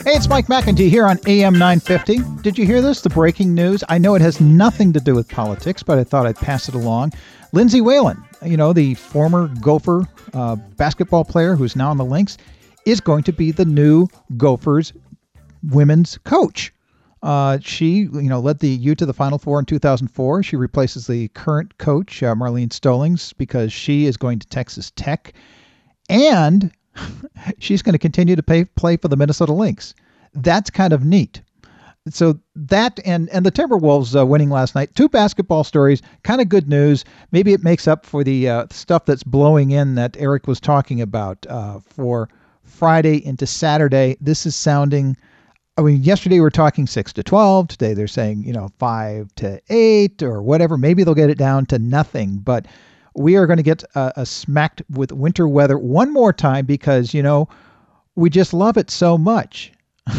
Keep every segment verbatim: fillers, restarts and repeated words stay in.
Hey, it's Mike McEntee here on A M nine fifty. Did you hear this? The breaking news. I know it has nothing to do with politics, but I thought I'd pass it along. Lindsay Whalen, you know, the former Gopher uh, basketball player who's now on the Lynx, is going to be the new Gophers women's coach. Uh, she, you know, led the U to the Final Four in two thousand four. She replaces the current coach, uh, Marlene Stolings, because she is going to Texas Tech. And she's going to continue to pay, play for the Minnesota Lynx. That's kind of neat. So that and, and the Timberwolves uh, winning last night, two basketball stories, kind of good news. Maybe it makes up for the uh, stuff that's blowing in that Eric was talking about uh, for Friday into Saturday. This is sounding, I mean, yesterday we were talking six to twelve. Today they're saying, you know, five to eight or whatever. Maybe they'll get it down to nothing. But we are going to get uh, a smacked with winter weather one more time because, you know, we just love it so much.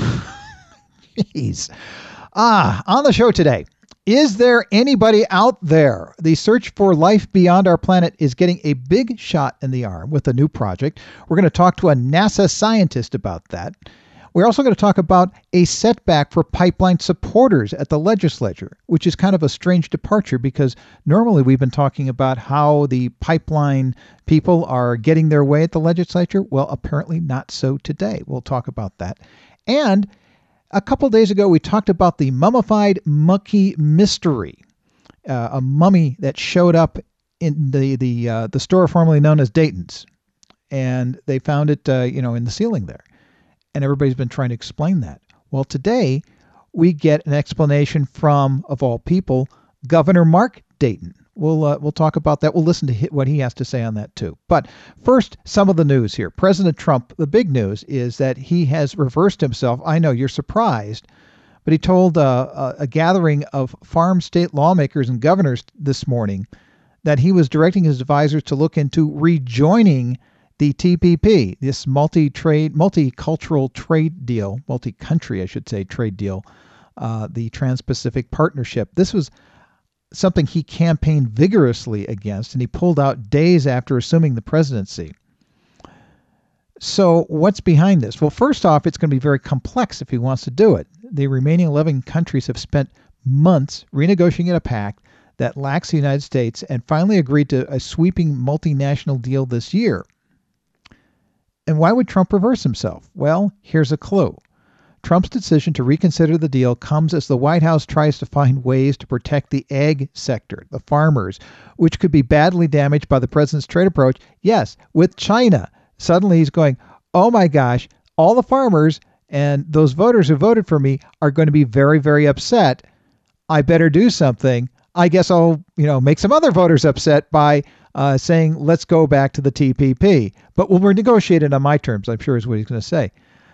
Jeez. Ah, on the show today, is there anybody out there? The search for life beyond our planet is getting a big shot in the arm with a new project. We're going to talk to a NASA scientist about that. We're also going to talk about a setback for pipeline supporters at the legislature, which is kind of a strange departure because normally we've been talking about how the pipeline people are getting their way at the legislature. Well, apparently not so today. We'll talk about that. And a couple days ago, we talked about the mummified monkey mystery, uh, a mummy that showed up in the the uh, the store formerly known as Dayton's, and they found it, uh, you know, in the ceiling there. And everybody's been trying to explain that. Well, today we get an explanation from, of all people, Governor Mark Dayton. We'll uh, we'll talk about that. We'll listen to what he has to say on that too. But first, some of the news here. President Trump, the big news is that he has reversed himself. I know you're surprised, but he told uh, a, a gathering of farm state lawmakers and governors this morning that he was directing his advisors to look into rejoining the T P P, this multi-trade, multicultural trade deal, multi-country, I should say, trade deal, uh, the Trans-Pacific Partnership. This was something he campaigned vigorously against, and he pulled out days after assuming the presidency. So what's behind this? Well, first off, it's going to be very complex if he wants to do it. The remaining eleven countries have spent months renegotiating a pact that lacks the United States and finally agreed to a sweeping multinational deal this year. And why would Trump reverse himself? Well, here's a clue. Trump's decision to reconsider the deal comes as the White House tries to find ways to protect the ag sector, the farmers, which could be badly damaged by the president's trade approach. Yes, with China. Suddenly he's going, oh my gosh, all the farmers and those voters who voted for me are going to be very, very upset. I better do something. I guess I'll, you know, make some other voters upset by uh, saying, let's go back to the T P P. But we'll renegotiate it on my terms, I'm sure is what he's going to say.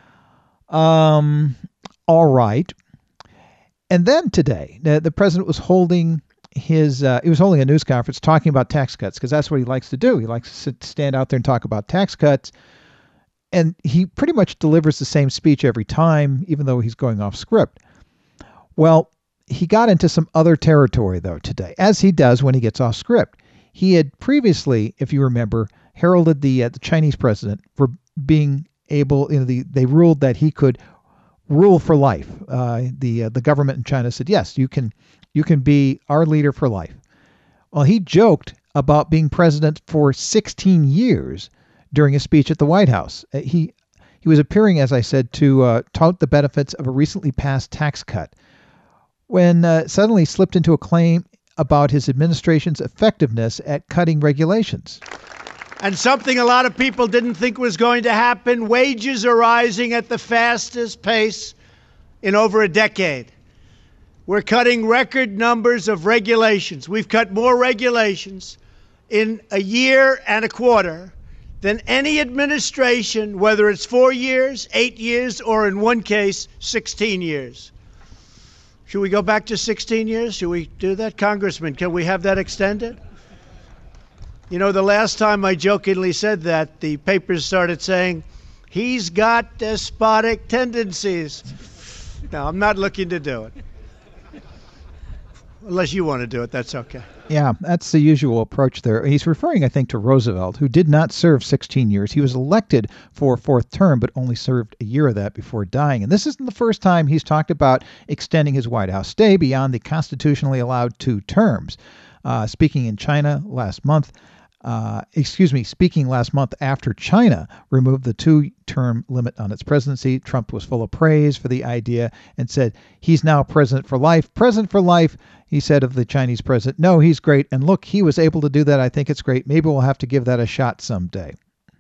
Um, all right. And then today, the, the president was holding his, uh, he was holding a news conference talking about tax cuts because that's what he likes to do. He likes to sit, stand out there and talk about tax cuts. And he pretty much delivers the same speech every time, even though he's going off script. Well, he got into some other territory, though, today, as he does when he gets off script. He had previously, if you remember, heralded the uh, the Chinese president for being able, you know, the, they ruled that he could rule for life. Uh, the uh, the government in China said, yes, you can you can be our leader for life. Well, he joked about being president for sixteen years during a speech at the White House. Uh, he he was appearing, as I said, to uh, tout the benefits of a recently passed tax cut, when uh, suddenly slipped into a claim about his administration's effectiveness at cutting regulations. And something a lot of people didn't think was going to happen. Wages are rising at the fastest pace in over a decade. We're cutting record numbers of regulations. We've cut more regulations in a year and a quarter than any administration, whether it's four years, eight years, or in one case, sixteen years. Should we go back to sixteen years? Should we do that? Congressman, can we have that extended? You know, the last time I jokingly said that, the papers started saying, he's got despotic tendencies. No, I'm not looking to do it. Unless you want to do it, that's okay. Yeah, that's the usual approach there. He's referring, I think, to Roosevelt, who did not serve sixteen years. He was elected for a fourth term, but only served a year of that before dying. And this isn't the first time he's talked about extending his White House stay beyond the constitutionally allowed two terms. Uh, speaking in China last month, Uh, excuse me, speaking last month after China removed the two-term limit on its presidency, Trump was full of praise for the idea and said he's now president for life. President for life, he said of the Chinese president. No, he's great. And look, he was able to do that. I think it's great. Maybe we'll have to give that a shot someday.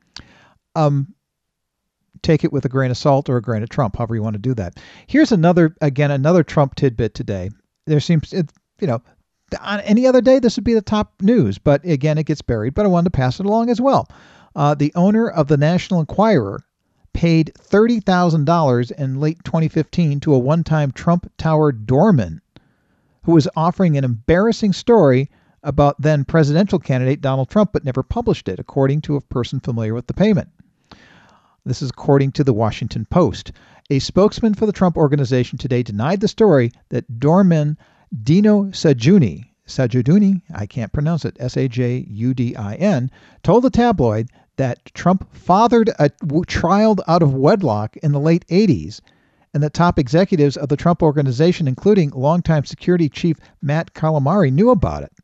Um, take it with a grain of salt or a grain of Trump, however you want to do that. Here's another, again, another Trump tidbit today. There seems, it, you know, on any other day, this would be the top news, but again, it gets buried, but I wanted to pass it along as well. Uh, the owner of the National Enquirer paid thirty thousand dollars in late twenty fifteen to a one-time Trump Tower doorman who was offering an embarrassing story about then presidential candidate Donald Trump, but never published it, according to a person familiar with the payment. This is according to the Washington Post. A spokesman for the Trump Organization today denied the story that doorman Dino Sajuni, Sajuduni, I can't pronounce it, S A J U D I N, told the tabloid that Trump fathered a child out of wedlock in the late eighties, and that top executives of the Trump Organization, including longtime security chief Matt Calamari, knew about it.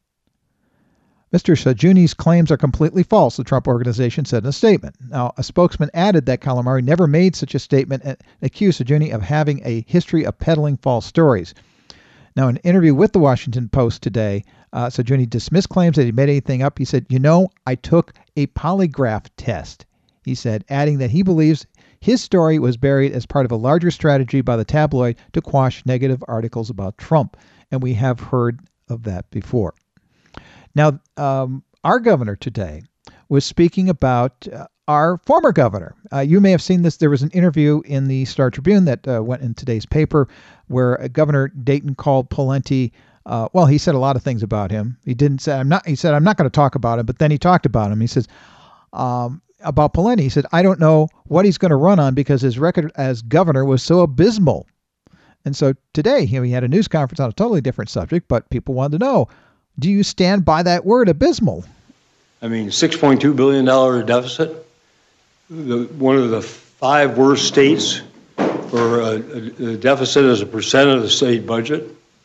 Mister Sajuni's claims are completely false, the Trump Organization said in a statement. Now, a spokesman added that Calamari never made such a statement and accused Sajuni of having a history of peddling false stories. Now, in an interview with the Washington Post today, uh, Sajuni dismissed claims that he made anything up. He said, you know, I took a polygraph test, he said, adding that he believes his story was buried as part of a larger strategy by the tabloid to quash negative articles about Trump. And we have heard of that before. Now, um, our governor today was speaking about uh, our former governor. Uh, you may have seen this. There was an interview in the Star Tribune that uh, went in today's paper where uh, Governor Dayton called Pawlenty. Uh, well, he said a lot of things about him. He didn't say, I'm not, he said, I'm not going to talk about him, but then he talked about him. He says, um, about Pawlenty, he said, I don't know what he's going to run on because his record as governor was so abysmal. And so today, you know, he had a news conference on a totally different subject, but people wanted to know, do you stand by that word, abysmal? I mean, six point two billion dollars deficit, the, one of the five worst states for a, a deficit as a percent of the state budget.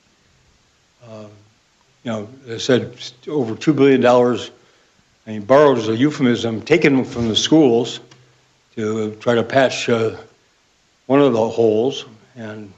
Uh, you know, I said over two billion dollars, I mean, borrowed is a euphemism, taken from the schools to try to patch uh, one of the holes. And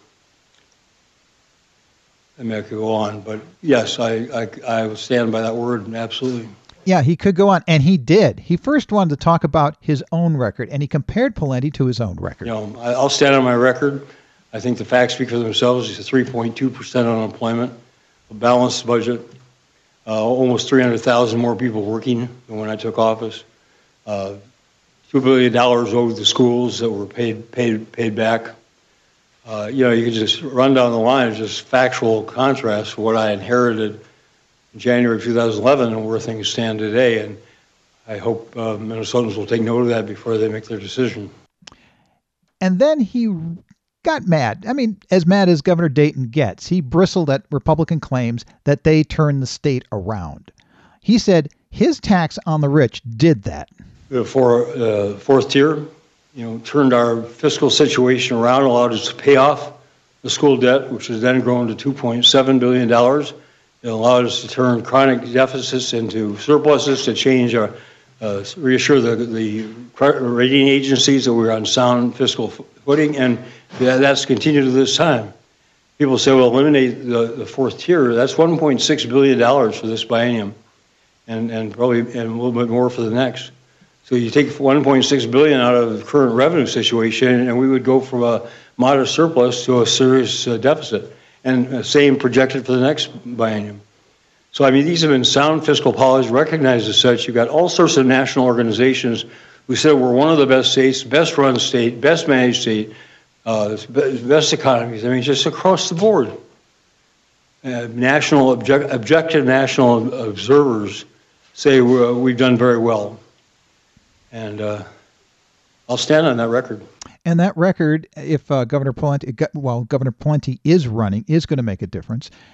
I mean, I could go on, but yes, I, I, I stand by that word, absolutely. Yeah, he could go on, and he did. He first wanted to talk about his own record, and he compared Pawlenty to his own record. You know, I'll stand on my record. I think the facts speak for themselves. It's a three point two percent unemployment, a balanced budget, uh, almost three hundred thousand more people working than when I took office, uh, two billion dollars owed to schools that were paid paid paid back. Uh, you know, you could just run down the line of just factual contrast for what I inherited in January of two thousand eleven and where things stand today. And I hope uh, Minnesotans will take note of that before they make their decision. And then he got mad. I mean, as mad as Governor Dayton gets, he bristled at Republican claims that they turned the state around. He said his tax on the rich did that. For uh, fourth tier, you know, turned our fiscal situation around, allowed us to pay off the school debt, which has then grown to two point seven billion dollars. It allowed us to turn chronic deficits into surpluses, to change our, uh, reassure the, the rating agencies that we're on sound fiscal footing, and that's continued to this time. People say, well, eliminate the, the fourth tier. That's one point six billion dollars for this biennium, and, and probably and a little bit more for the next. So you take one point six billion dollars out of the current revenue situation, and we would go from a modest surplus to a serious uh, deficit, and uh, same projected for the next biennium. So, I mean, these have been sound fiscal policies, recognized as such. You've got all sorts of national organizations who said we're one of the best states, best run state, best managed state, uh, best economies. I mean, just across the board. Uh, national, object, objective national observers say we're, we've done very well. And uh, I'll stand on that record. And that record, if uh, Governor Pawlenty, well, Governor Pawlenty is running, is going to make a difference.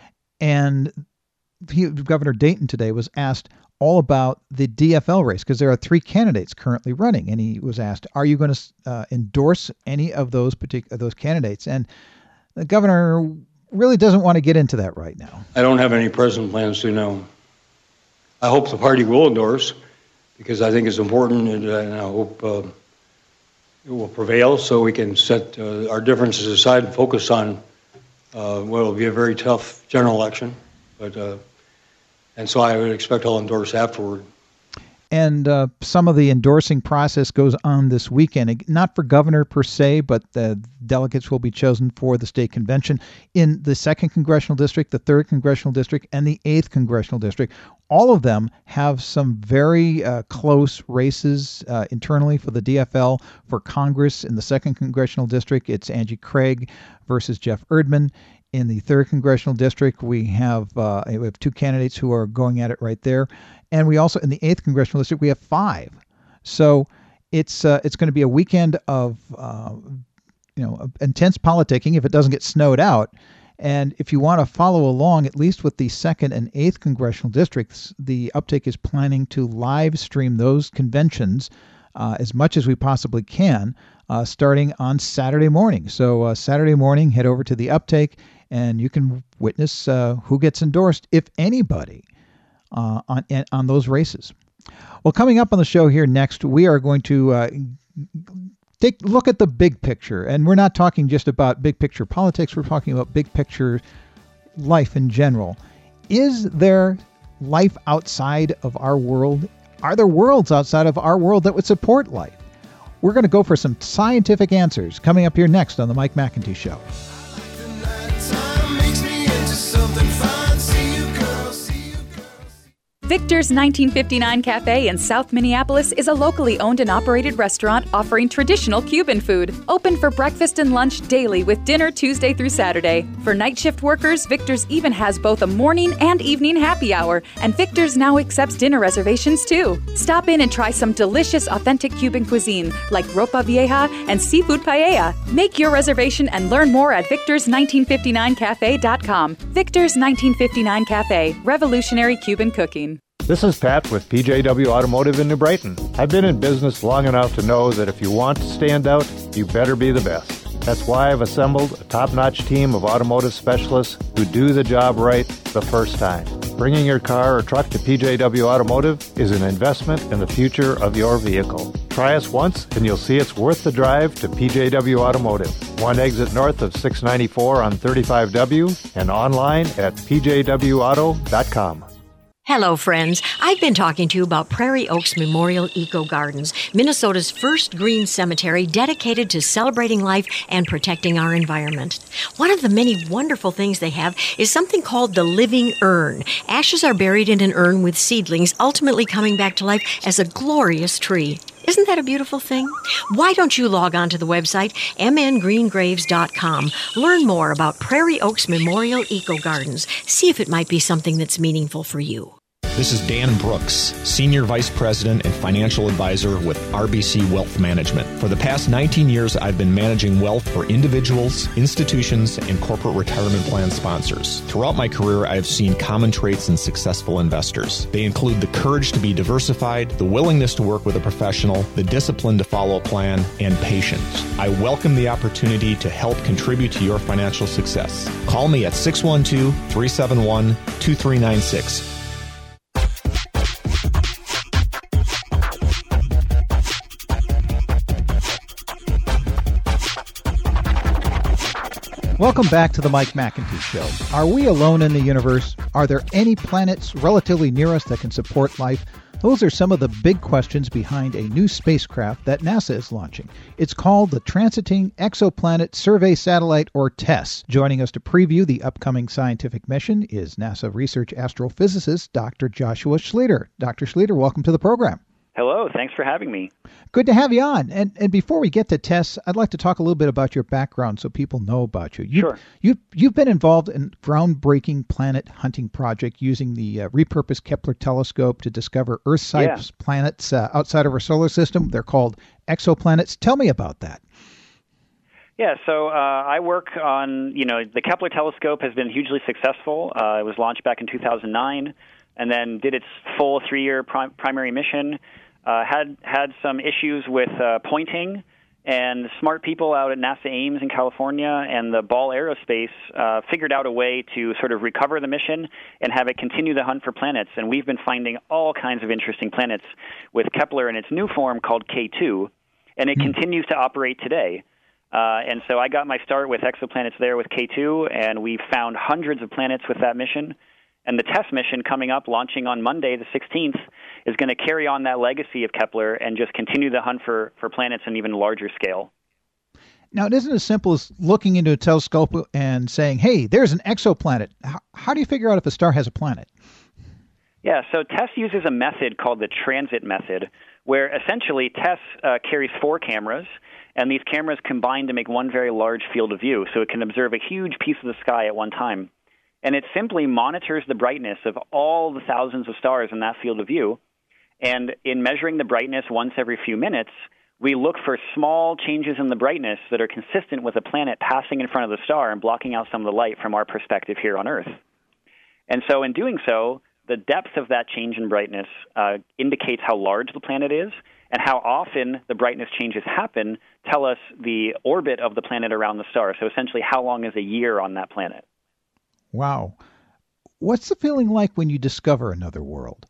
And he, Governor Dayton today was asked all about the D F L race because there are three candidates currently running. And he was asked, are you going to uh, endorse any of those particular those candidates? And the governor really doesn't want to get into that right now. I don't have any present plans to, no. I hope the party will endorse because I think it's important, and, uh, and I hope uh, it will prevail so we can set uh, our differences aside and focus on uh, what will be a very tough general election. But uh, and so I would expect I'll endorse afterward. And uh, some of the endorsing process goes on this weekend, not for governor per se, but the delegates will be chosen for the state convention in the second congressional district, the third congressional district, and the eighth congressional district. All of them have some very uh, close races uh, internally for the D F L. For Congress in the second congressional district, it's Angie Craig versus Jeff Erdman. In the third congressional district, we have uh, we have two candidates who are going at it right there. And we also, in the eighth congressional district, we have five. So it's uh, it's going to be a weekend of uh, you know intense politicking if it doesn't get snowed out. And if you want to follow along, at least with the second and eighth congressional districts, the Uptake is planning to live stream those conventions uh, as much as we possibly can, uh, starting on Saturday morning. So uh, Saturday morning, head over to the Uptake, and you can witness uh, who gets endorsed, if anybody. Uh, on on those races. Well, coming up on the show here next, we are going to uh, take a look at the big picture. And we're not talking just about big picture politics. We're talking about big picture life in general. Is there life outside of our world? Are there worlds outside of our world that would support life? We're going to go for some scientific answers coming up here next on The Mike McIntyre Show. Victor's nineteen fifty-nine Cafe in South Minneapolis is a locally owned and operated restaurant offering traditional Cuban food. Open for breakfast and lunch daily with dinner Tuesday through Saturday. For night shift workers, Victor's even has both a morning and evening happy hour, and Victor's now accepts dinner reservations too. Stop in and try some delicious authentic Cuban cuisine like ropa vieja and seafood paella. Make your reservation and learn more at victors nineteen fifty-nine cafe dot com. Victor's nineteen fifty-nine Cafe, revolutionary Cuban cooking. This is Pat with P J W Automotive in New Brighton. I've been in business long enough to know that if you want to stand out, you better be the best. That's why I've assembled a top-notch team of automotive specialists who do the job right the first time. Bringing your car or truck to P J W Automotive is an investment in the future of your vehicle. Try us once and you'll see it's worth the drive to P J W Automotive. One exit north of six ninety-four on thirty-five W and online at p j w auto dot com. Hello, friends. I've been talking to you about Prairie Oaks Memorial Eco Gardens, Minnesota's first green cemetery dedicated to celebrating life and protecting our environment. One of the many wonderful things they have is something called the living urn. Ashes are buried in an urn with seedlings ultimately coming back to life as a glorious tree. Isn't that a beautiful thing? Why don't you log on to the website m n green graves dot com. Learn more about Prairie Oaks Memorial Eco Gardens. See if it might be something that's meaningful for you. This is Dan Brooks, Senior Vice President and Financial Advisor with R B C Wealth Management. For the past nineteen years, I've been managing wealth for individuals, institutions, and corporate retirement plan sponsors. Throughout my career, I have seen common traits in successful investors. They include the courage to be diversified, the willingness to work with a professional, the discipline to follow a plan, and patience. I welcome the opportunity to help contribute to your financial success. Call me at six one two, three seven one, two three nine six. Welcome back to the Mike McIntyre Show. Are we alone in the universe? Are there any planets relatively near us that can support life? Those are some of the big questions behind a new spacecraft that NASA is launching. It's called the Transiting Exoplanet Survey Satellite, or TESS. Joining us to preview the upcoming scientific mission is NASA research astrophysicist Doctor Joshua Schlueter. Doctor Schlueter, welcome to the program. Hello, thanks for having me. Good to have you on. And and before we get to TESS, I'd like to talk a little bit about your background so people know about you. you sure. You, you've been involved in groundbreaking planet hunting project using the uh, repurposed Kepler telescope to discover Earth-sized yeah. planets uh, outside of our solar system. They're called exoplanets. Tell me about that. Yeah, so uh, I work on, you know, the Kepler telescope has been hugely successful. Uh, it was launched back in two thousand nine and then did its full three-year prim- primary mission. Uh, had had some issues with uh, pointing, and smart people out at NASA Ames in California and the Ball Aerospace uh, figured out a way to sort of recover the mission and have it continue the hunt for planets. And we've been finding all kinds of interesting planets with Kepler in its new form called K two, and it mm. continues to operate today. Uh, and so I got my start with exoplanets there with K two, and we've found hundreds of planets with that mission. And the TESS mission coming up, launching on Monday, the sixteenth, is going to carry on that legacy of Kepler and just continue the hunt for, for planets on even larger scale. Now, it isn't as simple as looking into a telescope and saying, hey, there's an exoplanet. How, how do you figure out if a star has a planet? Yeah, so TESS uses a method called the transit method, where essentially TESS uh, carries four cameras, and these cameras combine to make one very large field of view, so it can observe a huge piece of the sky at one time. And it simply monitors the brightness of all the thousands of stars in that field of view. And in measuring the brightness once every few minutes, we look for small changes in the brightness that are consistent with a planet passing in front of the star and blocking out some of the light from our perspective here on Earth. And so in doing so, the depth of that change in brightness uh, indicates how large the planet is, and how often the brightness changes happen tell us the orbit of the planet around the star. So essentially, how long is a year on that planet? Wow. What's the feeling like when you discover another world?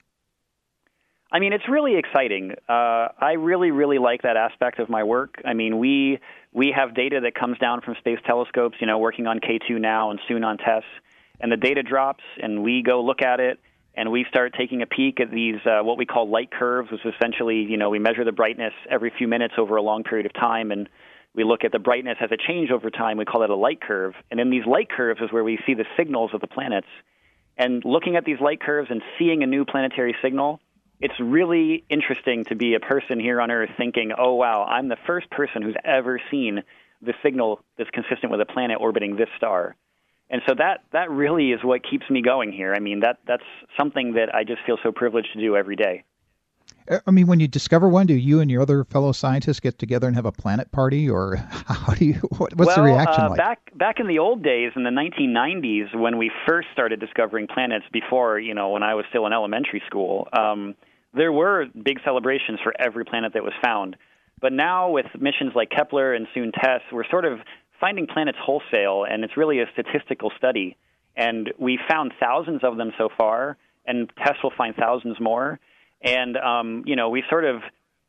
I mean, it's really exciting. Uh, I really, really like that aspect of my work. I mean, we we have data that comes down from space telescopes, you know, working on K two now and soon on TESS, and the data drops, and we go look at it, and we start taking a peek at these, uh, what we call light curves, which essentially, you know, we measure the brightness every few minutes over a long period of time, and we look at the brightness as it changes over time. We call it a light curve. And in these light curves is where we see the signals of the planets. And looking at these light curves and seeing a new planetary signal, it's really interesting to be a person here on Earth thinking, oh, wow, I'm the first person who's ever seen the signal that's consistent with a planet orbiting this star. And so that, that really is what keeps me going here. I mean, that that's something that I just feel so privileged to do every day. I mean, when you discover one, do you and your other fellow scientists get together and have a planet party, or how do you? What, what's well, the reaction uh, like? Back back in the old days, in the nineteen nineties, when we first started discovering planets, before you know, when I was still in elementary school, um, there were big celebrations for every planet that was found. But now, with missions like Kepler and soon TESS, we're sort of finding planets wholesale, and it's really a statistical study. And we found thousands of them so far, and TESS will find thousands more. And, um, you know, we sort of,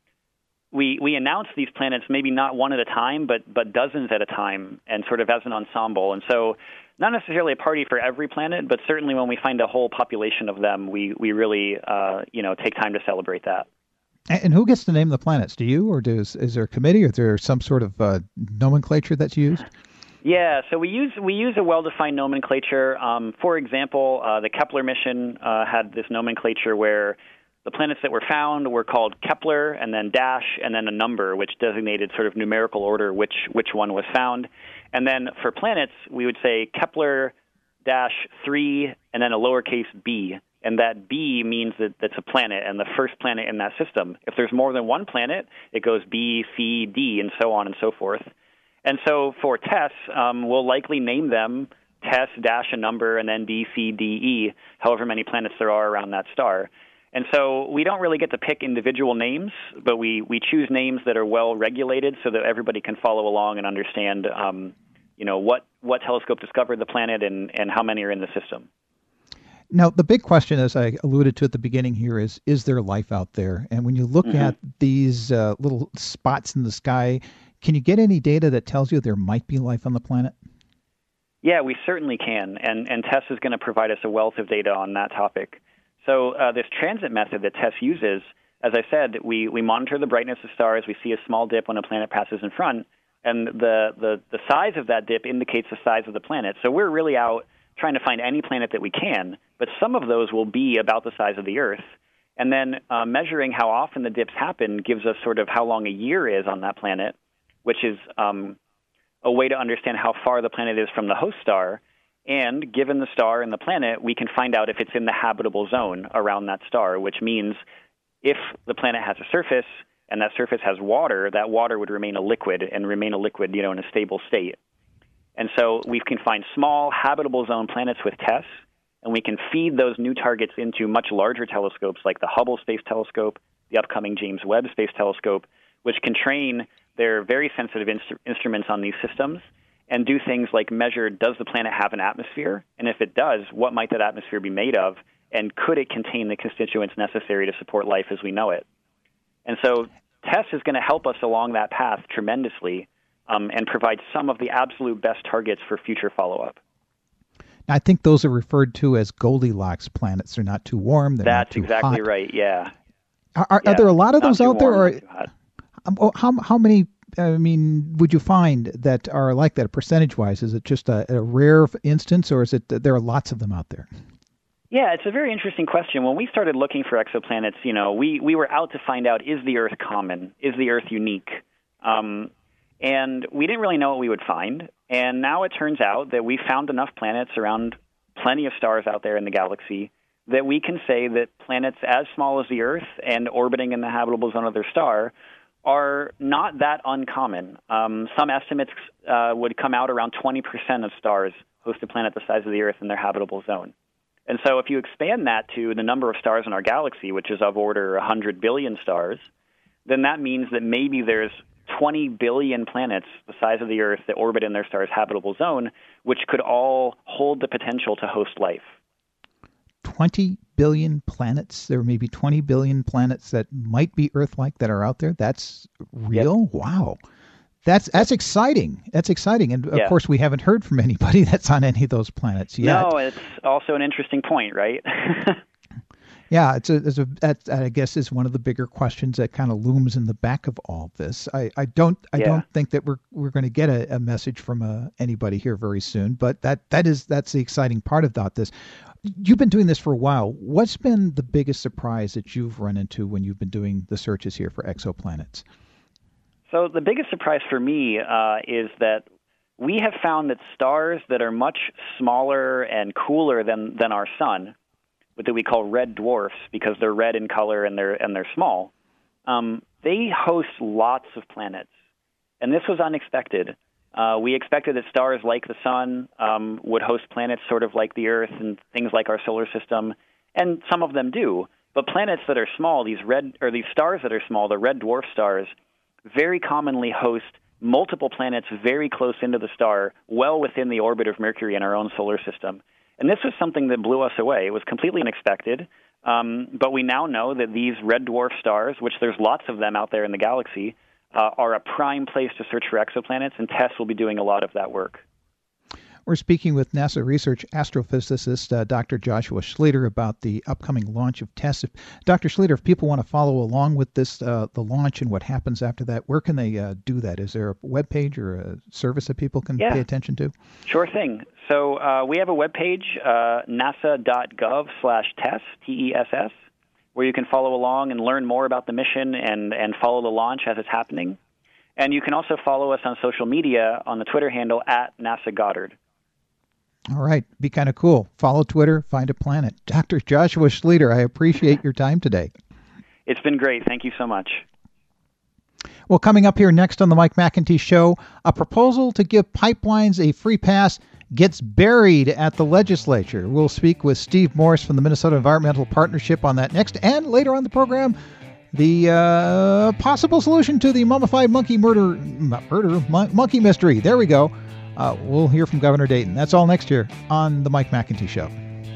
we we announce these planets maybe not one at a time, but but dozens at a time, and sort of as an ensemble. And so not necessarily a party for every planet, but certainly when we find a whole population of them, we, we really, uh, you know, take time to celebrate that. And who gets to name the planets? Do you, or does, is there a committee, or is there some sort of uh, nomenclature that's used? Yeah, so we use we use a well-defined nomenclature. Um, for example, uh, the Kepler mission uh, had this nomenclature where the planets that were found were called Kepler, and then dash, and then a number, which designated sort of numerical order which which one was found. And then for planets, we would say Kepler dash three, and then a lowercase b. And that B means that that's a planet and the first planet in that system. If there's more than one planet, it goes B, C, D, and so on and so forth. And so for TESS, um, we'll likely name them TESS dash a number and then D, C, D, E, however many planets there are around that star. And so we don't really get to pick individual names, but we, we choose names that are well regulated so that everybody can follow along and understand, um, you know, what, what telescope discovered the planet and, and how many are in the system. Now, the big question, as I alluded to at the beginning here, is, is there life out there? And when you look mm-hmm. at these uh, little spots in the sky, can you get any data that tells you there might be life on the planet? Yeah, we certainly can. And, and TESS is going to provide us a wealth of data on that topic. So uh, this transit method that TESS uses, as I said, we, we monitor the brightness of stars. We see a small dip when a planet passes in front. And the, the, the size of that dip indicates the size of the planet. So we're really out trying to find any planet that we can, but some of those will be about the size of the Earth. And then uh, measuring how often the dips happen gives us sort of how long a year is on that planet, which is um, a way to understand how far the planet is from the host star. And given the star and the planet, we can find out if it's in the habitable zone around that star, which means if the planet has a surface, and that surface has water, that water would remain a liquid and remain a liquid, you know, in a stable state. And so we can find small habitable zone planets with TESS, and we can feed those new targets into much larger telescopes like the Hubble Space Telescope, the upcoming James Webb Space Telescope, which can train their very sensitive inst- instruments on these systems and do things like measure, does the planet have an atmosphere? And if it does, what might that atmosphere be made of? And could it contain the constituents necessary to support life as we know it? And so TESS is going to help us along that path tremendously um, and provide some of the absolute best targets for future follow-up. I think those are referred to as Goldilocks planets. They're not too warm. They're That's not too exactly hot. right, yeah. Are, are, yeah. are there a lot of Not those too out there? warm, Or not too hot. how, how many, I mean, would you find that are like that percentage-wise? Is it just a, a rare instance, or is it that there are lots of them out there? Yeah, it's a very interesting question. When we started looking for exoplanets, you know, we, we were out to find out, is the Earth common? Is the Earth unique? Um, and we didn't really know what we would find. And now it turns out that we found enough planets around plenty of stars out there in the galaxy that we can say that planets as small as the Earth and orbiting in the habitable zone of their star are not that uncommon. Um, some estimates uh, would come out around twenty percent of stars host a planet the size of the Earth in their habitable zone. And so if you expand that to the number of stars in our galaxy, which is of order one hundred billion stars, then that means that maybe there's twenty billion planets the size of the Earth that orbit in their star's habitable zone, which could all hold the potential to host life. twenty billion planets? There may be twenty billion planets that might be Earth-like that are out there? That's real? Yep. Wow. That's that's exciting. That's exciting. And, of yeah. course, we haven't heard from anybody that's on any of those planets yet. No, it's also an interesting point, right? Yeah, it's a, it's a that I guess is one of the bigger questions that kind of looms in the back of all this. I, I don't I yeah. don't think that we're we're going to get a, a message from uh, anybody here very soon. But that that is that's the exciting part about this. You've been doing this for a while. What's been the biggest surprise that you've run into when you've been doing the searches here for exoplanets? So the biggest surprise for me uh, is that we have found that stars that are much smaller and cooler than than our sun, that we call red dwarfs because they're red in color and they're and they're small, um, they host lots of planets, and this was unexpected. Uh, we expected that stars like the sun um, would host planets sort of like the Earth and things like our solar system, and some of them do. But planets that are small, these red or these stars that are small, the red dwarf stars, very commonly host multiple planets very close into the star, well within the orbit of Mercury in our own solar system. And this was something that blew us away. It was completely unexpected, um, but we now know that these red dwarf stars, which there's lots of them out there in the galaxy, uh, are a prime place to search for exoplanets, and TESS will be doing a lot of that work. We're speaking with NASA research astrophysicist uh, Doctor Joshua Schlueter about the upcoming launch of TESS. If, Doctor Schlueter, if people want to follow along with this, uh, the launch and what happens after that, where can they uh, do that? Is there a web page or a service that people can yeah. pay attention to? Sure thing. So uh, we have a web page, uh, nasa.gov slash TESS, T E S S, where you can follow along and learn more about the mission and, and follow the launch as it's happening. And you can also follow us on social media on the Twitter handle at NASA Goddard. All right. Be kind of cool. Follow Twitter, find a planet. Doctor Joshua Schlueter, I appreciate your time today. It's been great. Thank you so much. Well, coming up here next on the Mike McEntee Show, a proposal to give pipelines a free pass gets buried at the legislature. We'll speak with Steve Morse from the Minnesota Environmental Partnership on that next. And later on the program, the uh, possible solution to the mummified monkey murder, murder mon- monkey mystery. There we go. Uh, we'll hear from Governor Dayton. That's all next year on the Mike McEntee Show.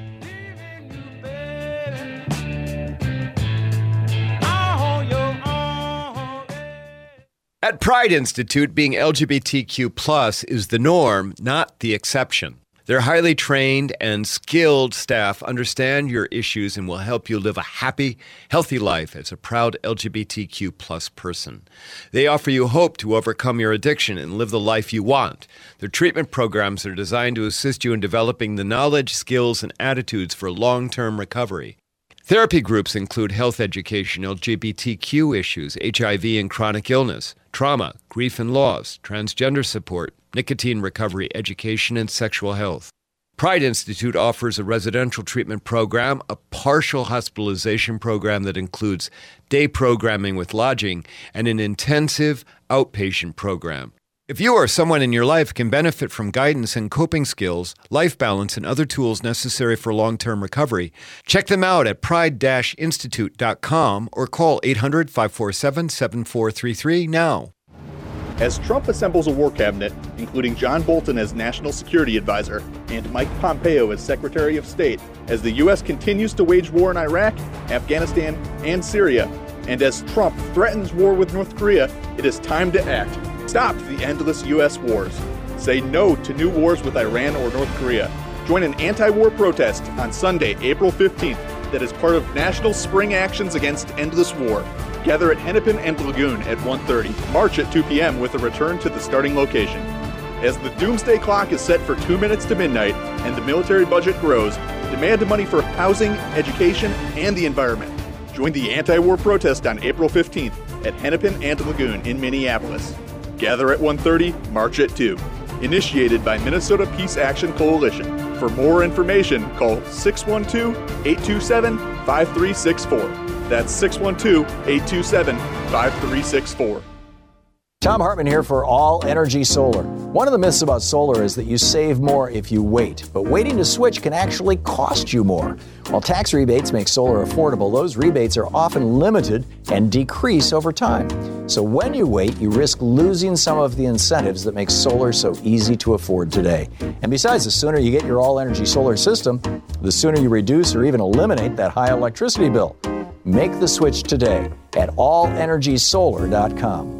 At Pride Institute, being L G B T Q plus is the norm, not the exception. Their highly trained and skilled staff understand your issues and will help you live a happy, healthy life as a proud L G B T Q plus person. They offer you hope to overcome your addiction and live the life you want. Their treatment programs are designed to assist you in developing the knowledge, skills, and attitudes for long-term recovery. Therapy groups include health education, L G B T Q issues, H I V and chronic illness, trauma, grief and loss, transgender support, nicotine recovery education, and sexual health. Pride Institute offers a residential treatment program, a partial hospitalization program that includes day programming with lodging, and an intensive outpatient program. If you or someone in your life can benefit from guidance and coping skills, life balance, and other tools necessary for long-term recovery, check them out at pride dash institute dot com or call eight hundred, five four seven, seven four three three now. As Trump assembles a war cabinet, including John Bolton as National Security Advisor and Mike Pompeo as Secretary of State, as the U S continues to wage war in Iraq, Afghanistan, and Syria, and as Trump threatens war with North Korea, it is time to act. Stop the endless U S wars. Say no to new wars with Iran or North Korea. Join an anti-war protest on Sunday, April fifteenth, that is part of National Spring Actions Against Endless War. Gather at Hennepin and Lagoon at one thirty. March at two p.m. with a return to the starting location. As the doomsday clock is set for two minutes to midnight and the military budget grows, demand money for housing, education, and the environment. Join the anti-war protest on April fifteenth at Hennepin and Lagoon in Minneapolis. Gather at one thirty, march at two. Initiated by Minnesota Peace Action Coalition. For more information, call six one two, eight two seven, five three six four. That's six one two, eight two seven, five three six four. Tom Hartman here for All Energy Solar. One of the myths about solar is that you save more if you wait, but waiting to switch can actually cost you more. While tax rebates make solar affordable, those rebates are often limited and decrease over time. So when you wait, you risk losing some of the incentives that make solar so easy to afford today. And besides, the sooner you get your All Energy Solar system, the sooner you reduce or even eliminate that high electricity bill. Make the switch today at all energy solar dot com.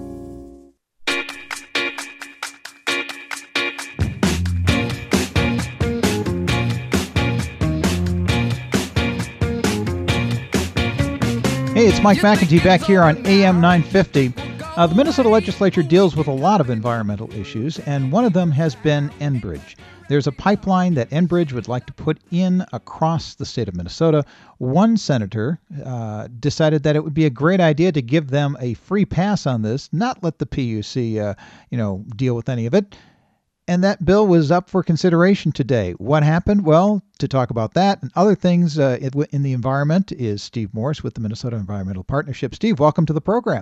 Hey, it's Mike McEntee back here on A M nine fifty. Uh, the Minnesota legislature deals with a lot of environmental issues, and one of them has been Enbridge. There's a pipeline that Enbridge would like to put in across the state of Minnesota. One senator uh, decided that it would be a great idea to give them a free pass on this, not let the P U C, uh, you know, deal with any of it. And that bill was up for consideration today. What happened? Well, to talk about that and other things uh, in the environment is Steve Morse with the Minnesota Environmental Partnership. Steve, welcome to the program.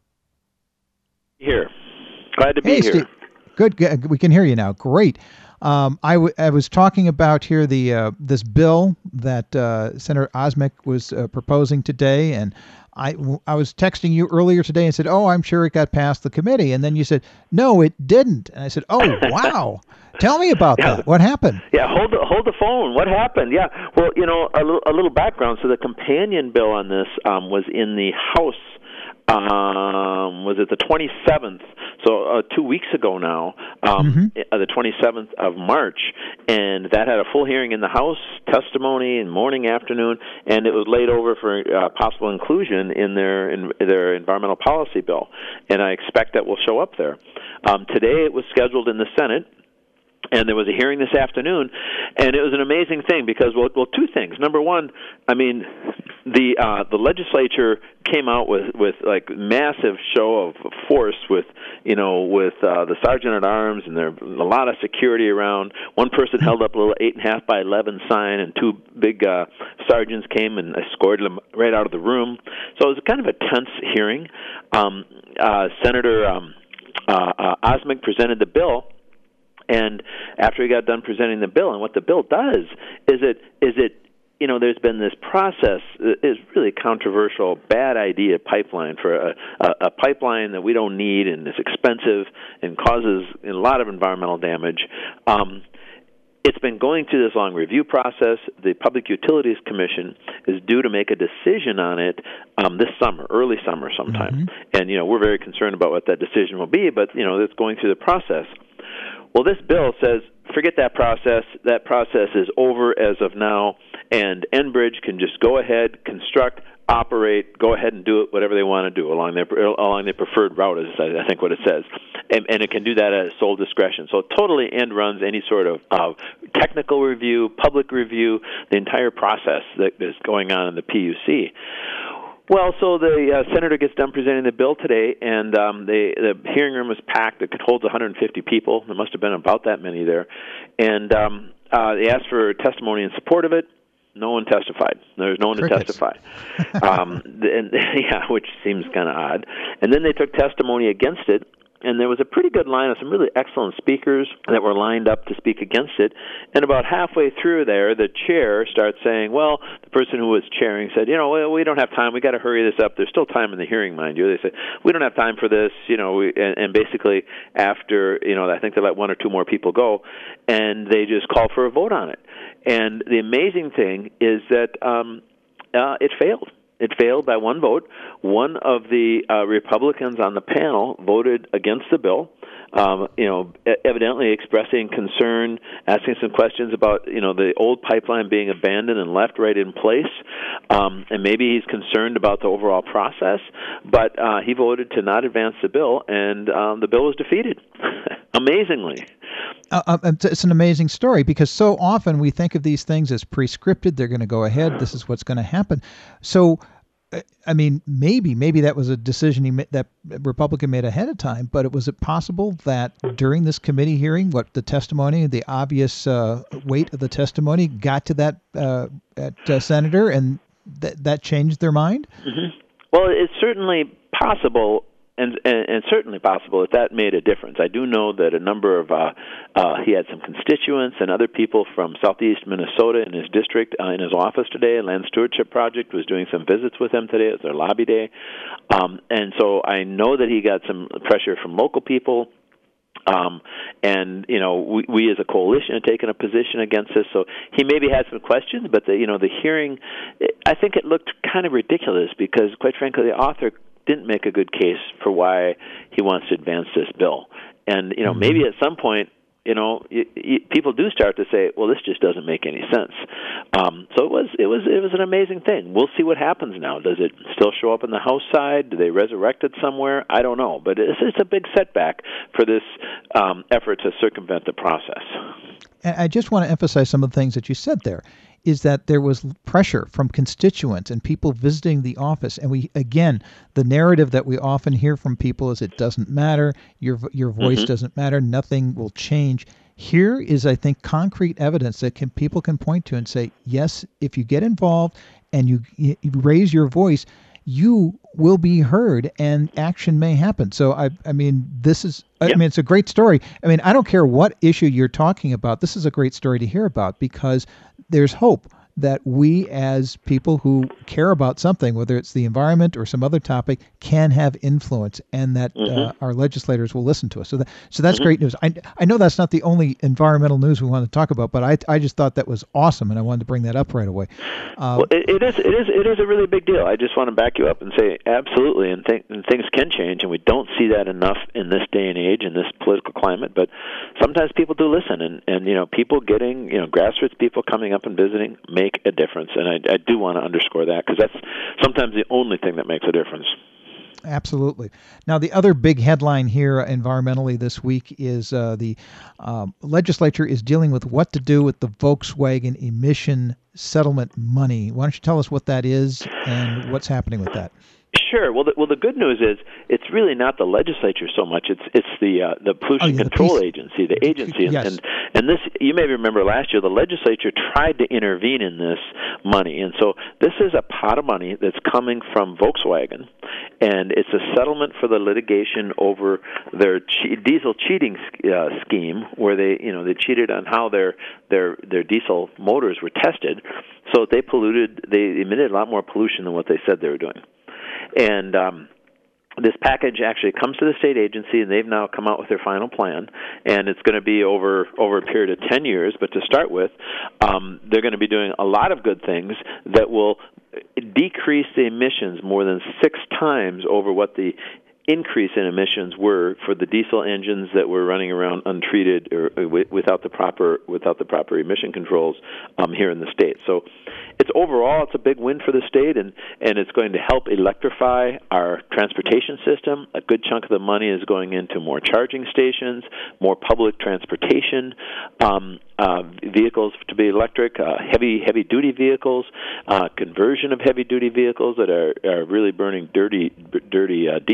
Here. Glad to be hey, here. Steve. Good. We can hear you now. Great. Um, I, w- I was talking about here the uh, this bill that uh, Senator Osmek was uh, proposing today, and I, w- I was texting you earlier today and said, oh, I'm sure it got past the committee. And then you said, no, it didn't. And I said, oh, wow. Tell me about yeah. that. What happened? Yeah, hold the, hold the phone. What happened? Yeah, well, you know, a little, a little background. So the companion bill on this um, was in the House. Um, was it the twenty-seventh? So uh, two weeks ago now, um, mm-hmm. uh, the twenty-seventh of March, and that had a full hearing in the House, testimony in morning, afternoon, and it was laid over for uh, possible inclusion in their in their environmental policy bill, and I expect that will show up there. Um, today it was scheduled in the Senate. And there was a hearing this afternoon, and it was an amazing thing because, well, well two things. Number one, I mean, the uh, the legislature came out with, with like massive show of force with, you know, with uh, the sergeant at arms, and there a lot of security around. One person held up a little eight and a half by eleven sign, and two big uh, sergeants came and escorted them right out of the room. So it was kind of a tense hearing. Um, uh, Senator um, uh, uh, Osmek presented the bill. And after he got done presenting the bill, and what the bill does is it is it you know there's been this process is really controversial, bad idea pipeline for a, a, a pipeline that we don't need and is expensive and causes a lot of environmental damage. Um, it's been going through this long review process. The Public Utilities Commission is due to make a decision on it um, this summer, early summer sometime. Mm-hmm. And you know we're very concerned about what that decision will be, but you know it's going through the process. Well, this bill says, forget that process. That process is over as of now, and Enbridge can just go ahead, construct, operate, go ahead and do it, whatever they want to do along their along their preferred route, is I think what it says, and, and it can do that at sole discretion. So it totally end runs any sort of uh, technical review, public review, the entire process that is going on in the P U C. Well, so the uh, senator gets done presenting the bill today, and um, the, the hearing room was packed. It holds one hundred fifty people. There must have been about that many there. And um, uh, they asked for testimony in support of it. No one testified. There was no one Crickets. to testify. um, and, yeah, which seems kind of odd. And then they took testimony against it. And there was a pretty good line of some really excellent speakers that were lined up to speak against it. And about halfway through there, the chair starts saying, well, the person who was chairing said, you know, well, we don't have time. We got to hurry this up. There's still time in the hearing, mind you. They said, we don't have time for this, you know, we, and, and basically after, you know, I think they let one or two more people go, and they just called for a vote on it. And the amazing thing is that um, uh, it failed. It failed by one vote. One of the uh, Republicans on the panel voted against the bill, um, you know, evidently expressing concern, asking some questions about, you know, the old pipeline being abandoned and left right in place. Um, and maybe he's concerned about the overall process. But uh, he voted to not advance the bill, and um, the bill was defeated, amazingly. Uh, it's an amazing story because so often we think of these things as pre-scripted. They're going to go ahead. This is what's going to happen. So, I mean, maybe maybe that was a decision he made, that Republican made ahead of time. But was it possible that during this committee hearing, what the testimony, the obvious uh, weight of the testimony, got to that uh, at, uh, senator, and th- that changed their mind? Mm-hmm. Well, it's certainly possible. And, and, and certainly possible that that made a difference. I do know that a number of, uh, uh, he had some constituents and other people from southeast Minnesota in his district uh, in his office today. Land Stewardship Project was doing some visits with him today. It was their lobby day. Um, and so I know that he got some pressure from local people. Um, and, you know, we, we as a coalition have taken a position against this. So he maybe had some questions, but, the, you know, the hearing, I think it looked kind of ridiculous because, quite frankly, the author didn't make a good case for why he wants to advance this bill. And, you know, mm-hmm. maybe at some point, you know, y- y- people do start to say, well, this just doesn't make any sense. Um, so it was it was, it was an amazing thing. We'll see what happens now. Does it still show up on the House side? Do they resurrect it somewhere? I don't know. But it's, it's a big setback for this um, effort to circumvent the process. And I just want to emphasize some of the things that you said there. Is that there was pressure from constituents and people visiting the office. And we, again, the narrative that we often hear from people is it doesn't matter, your your voice mm-hmm. doesn't matter, nothing will change. Here is, I think, concrete evidence that can people can point to and say, yes, if you get involved and you, you raise your voice, you will be heard and action may happen. So, I I mean, this is, I yep. mean, it's a great story. I mean, I don't care what issue you're talking about. This is a great story to hear about because there's hope that we as people who care about something, whether it's the environment or some other topic, can have influence, and that mm-hmm. uh, our legislators will listen to us. So that so that's mm-hmm. great news. I I know that's not the only environmental news we want to talk about, but I I just thought that was awesome, and I wanted to bring that up right away. Uh, well, it, it is it is it is a really big deal. I just want to back you up and say absolutely, and, th- and things can change, and we don't see that enough in this day and age in this political climate. But sometimes people do listen, and, and you know, people getting you know grassroots people coming up and visiting make a difference, and I, I do want to underscore that because that's sometimes the only thing that makes a difference. Absolutely. Now, the other big headline here environmentally this week is uh, the um, legislature is dealing with what to do with the Volkswagen emission settlement money. Why don't you tell us what that is and what's happening with that? Sure. Well, the, well, the good news is it's really not the legislature so much. It's it's the uh, the pollution oh, yeah, control the agency, the agency, yes. and and this you may remember last year the legislature tried to intervene in this money, and so this is a pot of money that's coming from Volkswagen, and it's a settlement for the litigation over their che- diesel cheating uh, scheme, where they you know they cheated on how their their their diesel motors were tested, so they polluted, they emitted a lot more pollution than what they said they were doing. And um, this package actually comes to the state agency, and they've now come out with their final plan, and it's going to be over over a period of ten years. But to start with, um, they're going to be doing a lot of good things that will decrease the emissions more than six times over what the increase in emissions were for the diesel engines that were running around untreated or, or without the proper without the proper emission controls um, here in the state. So, it's overall it's a big win for the state, and, and it's going to help electrify our transportation system. A good chunk of the money is going into more charging stations, more public transportation, um, uh, vehicles to be electric, uh, heavy heavy duty vehicles, uh, conversion of heavy duty vehicles that are, are really burning dirty dirty uh, diesel. So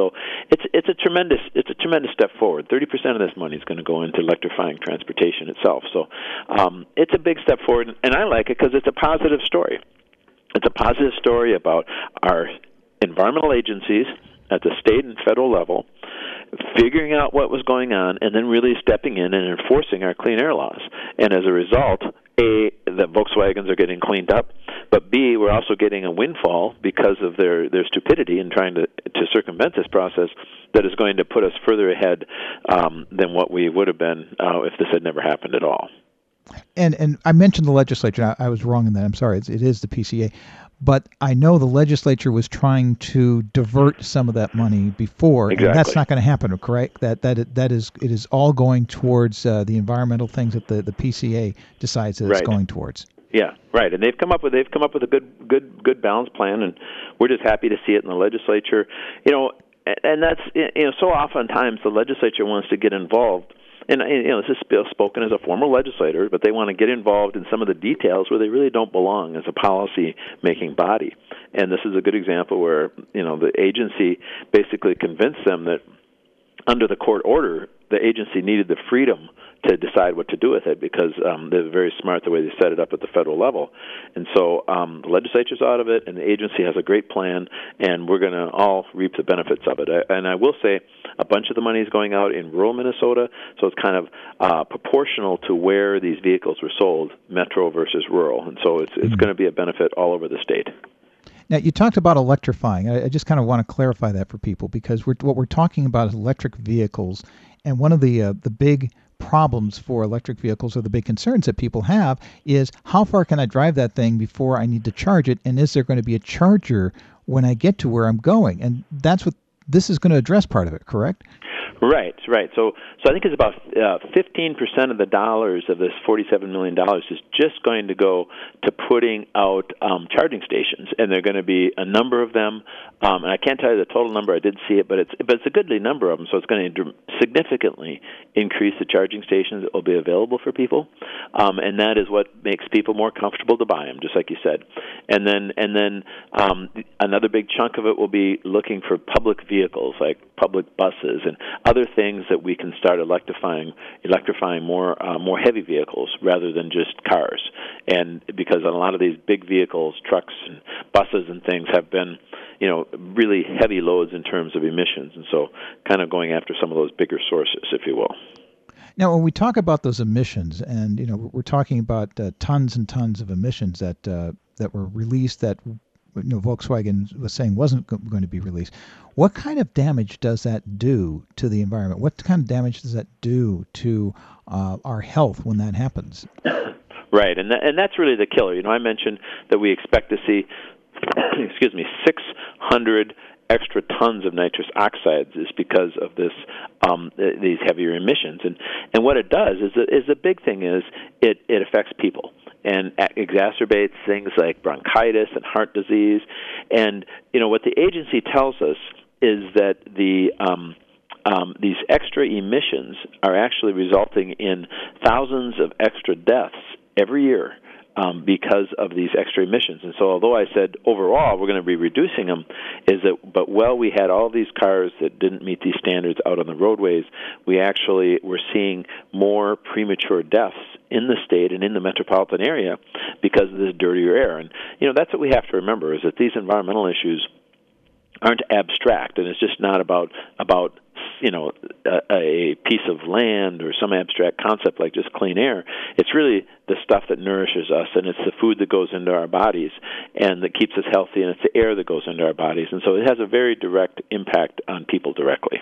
so it's it's a tremendous it's a tremendous step forward. thirty percent of this money is going to go into electrifying transportation itself. So um, it's a big step forward, and I like it because it's a positive story. It's a positive story about our environmental agencies at the state and federal level figuring out what was going on and then really stepping in and enforcing our clean air laws. And as a result, A, the Volkswagens are getting cleaned up, but B, we're also getting a windfall because of their, their stupidity in trying to, to circumvent this process that is going to put us further ahead um, than what we would have been uh, if this had never happened at all. And and I mentioned the legislature. I, I was wrong in that. I'm sorry. It's, it is the P C A. But I know the legislature was trying to divert some of that money before, exactly. and that's not going to happen, correct? That that that is it is all going towards uh, the environmental things that the, the P C A decides that right. it's going towards. Yeah, right. And they've come up with they've come up with a good good good balanced plan, and we're just happy to see it in the legislature. You know, and that's you know so oftentimes the legislature wants to get involved. And you know, this is spoken as a former legislator, but they want to get involved in some of the details where they really don't belong as a policy-making body. And this is a good example where you know the agency basically convinced them that under the court order, the agency needed the freedom to decide what to do with it because um, they're very smart the way they set it up at the federal level. And so um, the legislature's out of it, and the agency has a great plan, and we're going to all reap the benefits of it. And I will say a bunch of the money is going out in rural Minnesota, so it's kind of uh, proportional to where these vehicles were sold, metro versus rural. And so it's, it's going to be a benefit all over the state. Now, you talked about electrifying. I, I just kind of want to clarify that for people because we're, what we're talking about is electric vehicles, and one of the uh, the big problems for electric vehicles or the big concerns that people have is how far can I drive that thing before I need to charge it, and is there going to be a charger when I get to where I'm going? And that's what this is going to address part of it, correct? Right, right. So, so I think it's about uh, fifteen percent of the dollars of this forty-seven million dollars is just going to go to putting out um, charging stations, and there are going to be a number of them. Um, and I can't tell you the total number. I did see it, but it's but it's a goodly number of them. So it's going to significantly increase the charging stations that will be available for people, um, and that is what makes people more comfortable to buy them, just like you said. And then and then um, another big chunk of it will be looking for public vehicles like public buses and other things that we can start electrifying, electrifying more uh, more heavy vehicles rather than just cars. And because a lot of these big vehicles, trucks and buses and things have been, you know, really heavy loads in terms of emissions. And so kind of going after some of those bigger sources, if you will. Now, when we talk about those emissions, and, you know, we're talking about uh, tons and tons of emissions that uh, that were released that you know, Volkswagen was saying wasn't go- going to be released. What kind of damage does that do to the environment? What kind of damage does that do to uh, our health when that happens? Right, and that, and that's really the killer. You know, I mentioned that we expect to see, excuse me, six hundred extra tons of nitrous oxides is because of this um, these heavier emissions. And and what it does is is the big thing is it it affects people and exacerbates things like bronchitis and heart disease. And you know what the agency tells us is that the um, um, these extra emissions are actually resulting in thousands of extra deaths every year. Um, because of these extra emissions. And so although I said overall we're going to be reducing them, is that, but while we had all these cars that didn't meet these standards out on the roadways, we actually were seeing more premature deaths in the state and in the metropolitan area because of this dirtier air. And, you know, that's what we have to remember, is that these environmental issues aren't abstract, and it's just not about about you know a, a piece of land or some abstract concept like just clean air. It's really the stuff that nourishes us, and it's the food that goes into our bodies and that keeps us healthy, and it's the air that goes into our bodies, and so it has a very direct impact on people directly.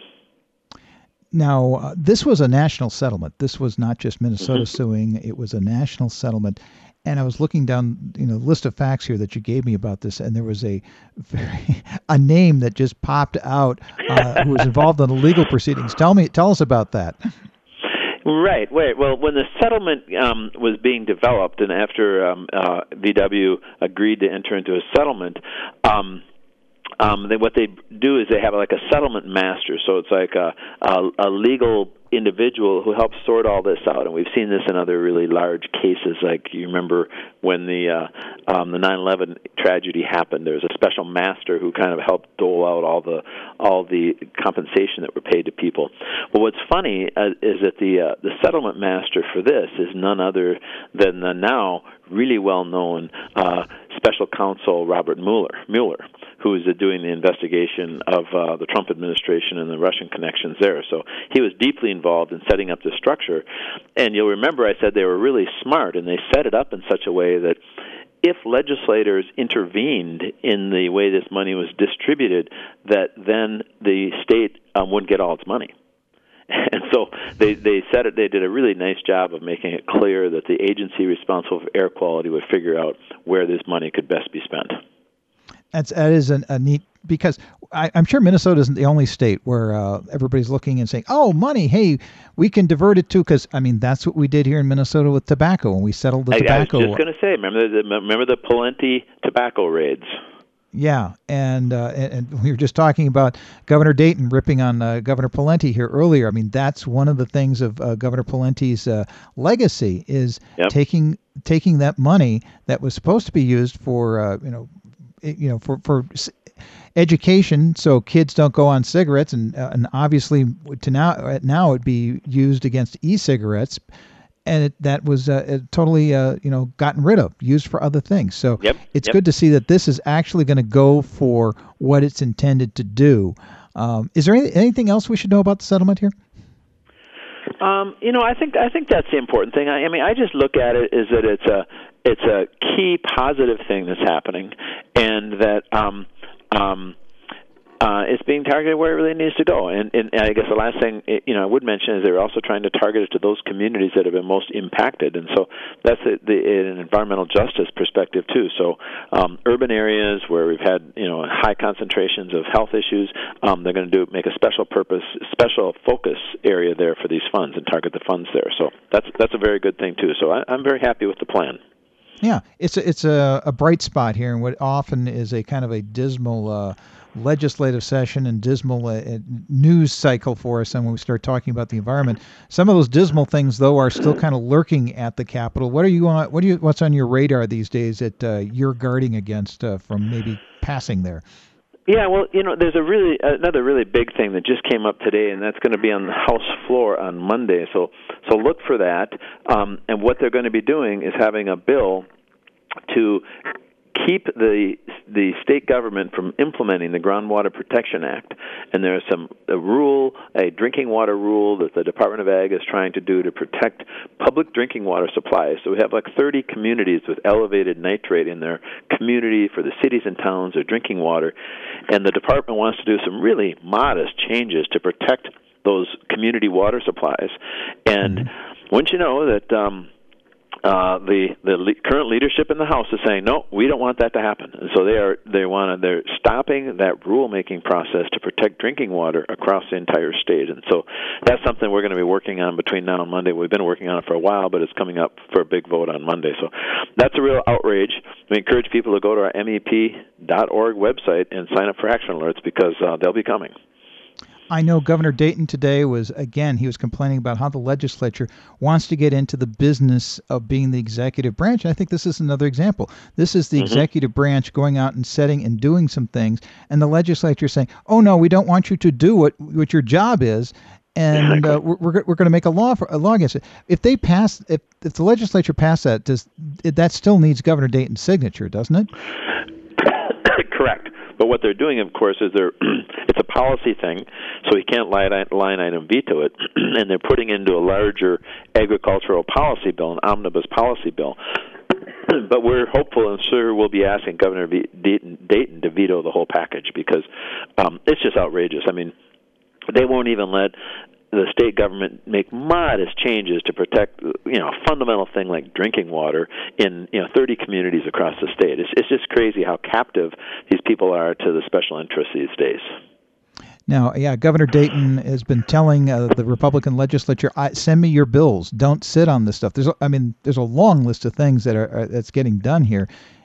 Now, uh, this was a national settlement. This was not just Minnesota Mm-hmm. suing. It was a national settlement. And I was looking down, you know, the list of facts here that you gave me about this, and there was a very, a name that just popped out uh, who was involved in the legal proceedings. Tell me, tell us about that. Right. Wait. Well, when the settlement um, was being developed, and after um, uh, V W agreed to enter into a settlement, um, um, they, what they do is they have like a settlement master. So it's like a, a, a legal individual who helped sort all this out, and we've seen this in other really large cases. Like you remember when the uh, um, the nine eleven tragedy happened, there was a special master who kind of helped dole out all the all the compensation that were paid to people. Well, what's funny uh, is that the uh, the settlement master for this is none other than the now really well-known uh, special counsel Robert Mueller, Mueller, who is uh, doing the investigation of uh, the Trump administration and the Russian connections there. So he was deeply involved in setting up this structure. And you'll remember I said they were really smart, and they set it up in such a way that if legislators intervened in the way this money was distributed, that then the state um, wouldn't get all its money. And so they they said it. They did a really nice job of making it clear that the agency responsible for air quality would figure out where this money could best be spent. That's that is an, a neat, because I, I'm sure Minnesota isn't the only state where uh, everybody's looking and saying, "Oh, money! Hey, we can divert it to." Because I mean, that's what we did here in Minnesota with tobacco when we settled the I, tobacco. I was just going to say, remember the remember the Pawlenty tobacco raids. Yeah, and, uh, and and we were just talking about Governor Dayton ripping on uh, Governor Pawlenty here earlier. I mean, that's one of the things of uh, Governor Pawlenty's uh, legacy is yep. taking taking that money that was supposed to be used for uh, you know you know for for education, so kids don't go on cigarettes, and uh, and obviously to now now it'd be used against e-cigarettes. And it, that was uh, totally, uh, you know, gotten rid of, used for other things. So yep, it's yep. good to see that this is actually going to go for what it's intended to do. Um, is there any, anything else we should know about the settlement here? Um, you know, I think I think that's the important thing. I, I mean, I just look at it as that it's a it's a key positive thing that's happening, and that um, um, Uh, it's being targeted where it really needs to go. And, and I guess the last thing, you know, I would mention is they're also trying to target it to those communities that have been most impacted. And so that's a, the, an environmental justice perspective, too. So um, urban areas where we've had, you know, high concentrations of health issues, um, they're going to do make a special purpose, special focus area there for these funds and target the funds there. So that's that's a very good thing, too. So I, I'm very happy with the plan. Yeah, it's a, it's a, a bright spot here in what often is a kind of a dismal uh, legislative session and dismal uh, news cycle for us. And when we start talking about the environment, some of those dismal things, though, are still kind of lurking at the Capitol. What are you on? What do you? What's on your radar these days that uh, you're guarding against uh, from maybe passing there? Yeah, well, you know, there's a really another really big thing that just came up today, and that's going to be on the House floor on Monday. So, so look for that. Um, and what they're going to be doing is having a bill to keep the the state government from implementing the Groundwater Protection Act. And there's some a rule, a drinking water rule that the Department of Ag is trying to do to protect public drinking water supplies. So we have like thirty communities with elevated nitrate in their community for the cities and towns of drinking water. And the department wants to do some really modest changes to protect those community water supplies. And mm-hmm. wouldn't you know that um, Uh, the the le- current leadership in the House is saying no, we don't want that to happen, and so they are they want to they're stopping that rulemaking process to protect drinking water across the entire state, and so that's something we're going to be working on between now and Monday. We've been working on it for a while, but it's coming up for a big vote on Monday, so that's a real outrage. We encourage people to go to our M E P dot org website and sign up for action alerts because uh, they'll be coming. I know Governor Dayton today was, again, he was complaining about how the legislature wants to get into the business of being the executive branch. And I think this is another example. This is the mm-hmm. executive branch going out and setting and doing some things, and the legislature saying, oh, no, we don't want you to do what, what your job is, and uh, we're, we're, we're going to make a law for a law against it. If they pass, if, if the legislature passed that, does it, that still needs Governor Dayton's signature, doesn't it? Correct. But what they're doing, of course, is they're it's a policy thing, so he can't line, line item veto it, and they're putting into a larger agricultural policy bill, an omnibus policy bill. But we're hopeful and sure we'll be asking Governor Dayton, Dayton to veto the whole package because um, it's just outrageous. I mean, they won't even let the state government make modest changes to protect, you know, a fundamental thing like drinking water in, you know, thirty communities across the state. It's, it's just crazy how captive these people are to the special interests these days. Now, yeah, Governor Dayton has been telling uh, the Republican legislature, I, "Send me your bills. Don't sit on this stuff." There's, I mean, there's a long list of things that are, are that's getting done here,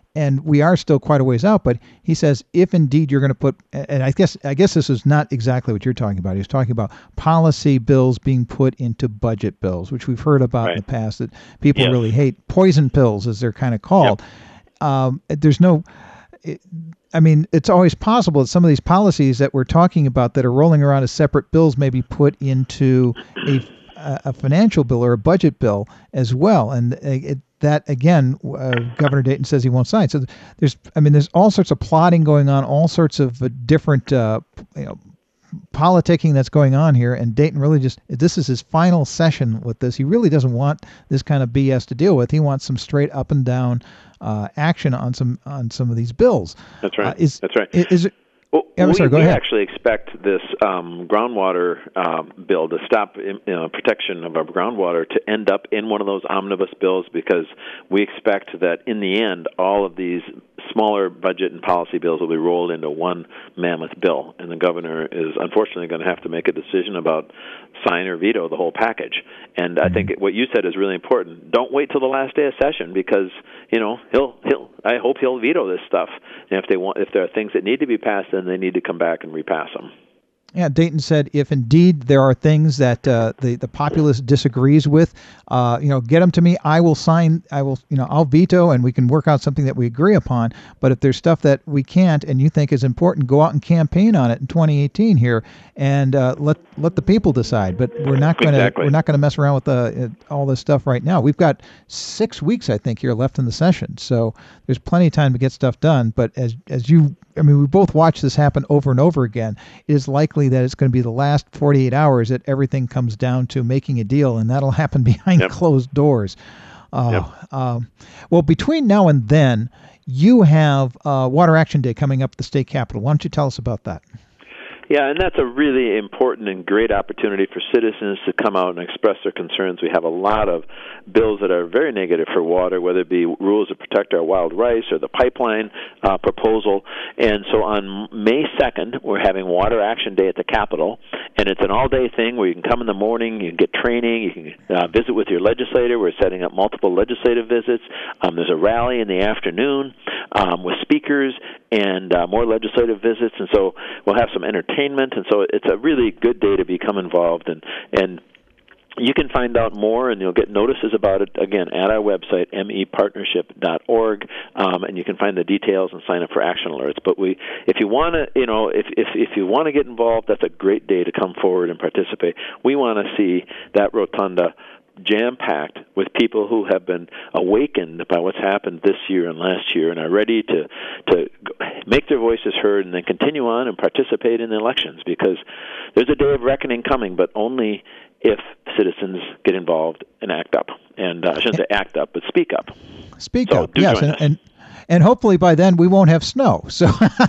and we are still quite a ways out, but he says if indeed you're going to put, and I guess I guess this is not exactly what you're talking about. He's talking about policy bills being put into budget bills, which we've heard about right. in the past that people yes. really hate. Poison pills, as they're kind of called. Yep. Um, there's no, it, I mean, it's always possible that some of these policies that we're talking about that are rolling around as separate bills may be put into a, a financial bill or a budget bill as well. And it, that, again, uh, Governor Dayton says he won't sign. So there's, I mean, there's all sorts of plotting going on, all sorts of uh, different, uh, you know, politicking that's going on here. And Dayton really just, this is his final session with this. He really doesn't want this kind of B S to deal with. He wants some straight up and down uh, action on some on some of these bills. That's right. Uh, is, that's right. Is, is it? Well, yeah, we, sorry, go we ahead. actually expect this um, groundwater um, bill to stop you know, protection of our groundwater to end up in one of those omnibus bills, because we expect that in the end, all of these smaller budget and policy bills will be rolled into one mammoth bill, and the governor is unfortunately going to have to make a decision about sign or veto the whole package. And mm-hmm. I think what you said is really important. Don't wait till the last day of session, because you know he'll he'll. I hope he'll veto this stuff. And if they want, if there are things that need to be passed, then they need to come back and repass them. Yeah, Dayton said if indeed there are things that uh, the the populace disagrees with, uh, you know, get them to me. I will sign. I will, you know, I'll veto, and we can work out something that we agree upon. But if there's stuff that we can't, and you think is important, go out and campaign on it in twenty eighteen here, and uh, let let the people decide. But we're not going to exactly. we're not going to mess around with the, uh, all this stuff right now. We've got six weeks, I think, here left in the session, so there's plenty of time to get stuff done. But as as you, I mean, we both watched this happen over and over again. It is likely that it's going to be the last forty-eight hours that everything comes down to making a deal, and that'll happen behind yep. closed doors. Uh, yep. um, well, between now and then, you have uh, Water Action Day coming up at the state capitol. Why don't you tell us about that? Yeah, and that's a really important and great opportunity for citizens to come out and express their concerns. We have a lot of bills that are very negative for water, whether it be rules to protect our wild rice or the pipeline uh, proposal. And so on May second, we're having Water Action Day at the Capitol, and it's an all-day thing where you can come in the morning, you can get training, you can uh, visit with your legislator. We're setting up multiple legislative visits. Um, there's a rally in the afternoon um, with speakers and uh, more legislative visits, and so we'll have some entertainment, and so it's a really good day to become involved. And and you can find out more, and you'll get notices about it, again, at our website, m e partnership dot org, um, and you can find the details and sign up for action alerts. But we, if you want to, you know, if, if, if you want to get involved, that's a great day to come forward and participate. We want to see that rotunda jam-packed with people who have been awakened by what's happened this year and last year and are ready to to make their voices heard and then continue on and participate in the elections, because there's a day of reckoning coming, but only if citizens get involved and act up. And uh, I shouldn't say act up, but speak up. Speak so up, yes. And, and and hopefully by then we won't have snow. So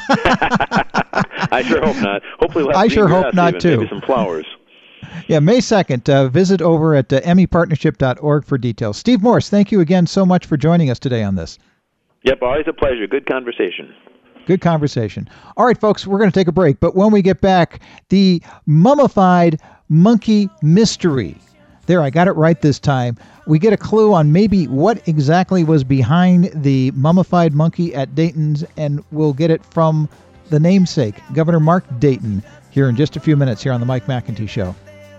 I sure hope not. Hopefully we'll have I sure hope grass, not even, too. Maybe some flowers. Yeah, May second, uh, visit over at uh, m e partnership dot org for details. Steve Morse, thank you again so much for joining us today on this. Yep, always a pleasure. Good conversation. Good conversation. All right, folks, we're going to take a break, but when we get back, the mummified monkey mystery. There, I got it right this time. We get a clue on maybe what exactly was behind the mummified monkey at Dayton's, and we'll get it from the namesake, Governor Mark Dayton, here in just a few minutes here on the Mike McEntee Show.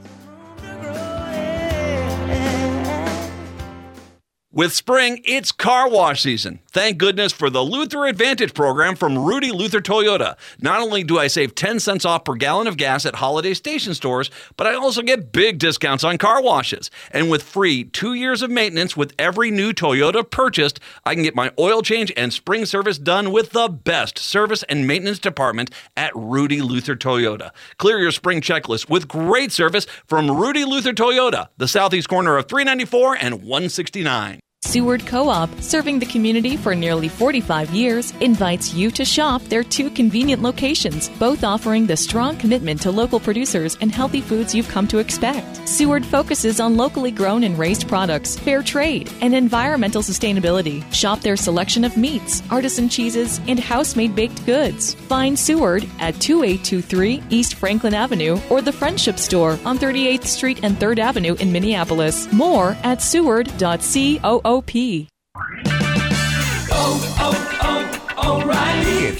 With spring, it's car wash season. Thank goodness for the Luther Advantage program from Rudy Luther Toyota. Not only do I save ten cents off per gallon of gas at holiday station stores, but I also get big discounts on car washes. And with free two years of maintenance with every new Toyota purchased, I can get my oil change and spring service done with the best service and maintenance department at Rudy Luther Toyota. Clear your spring checklist with great service from Rudy Luther Toyota, the southeast corner of three ninety-four and one sixty-nine. Seward Co-op, serving the community for nearly forty-five years, invites you to shop their two convenient locations, both offering the strong commitment to local producers and healthy foods you've come to expect. Seward focuses on locally grown and raised products, fair trade, and environmental sustainability. Shop their selection of meats, artisan cheeses, and house-made baked goods. Find Seward at twenty-eight twenty-three East Franklin Avenue or the Friendship Store on thirty-eighth Street and third Avenue in Minneapolis. More at seward dot coop. Oh, oh,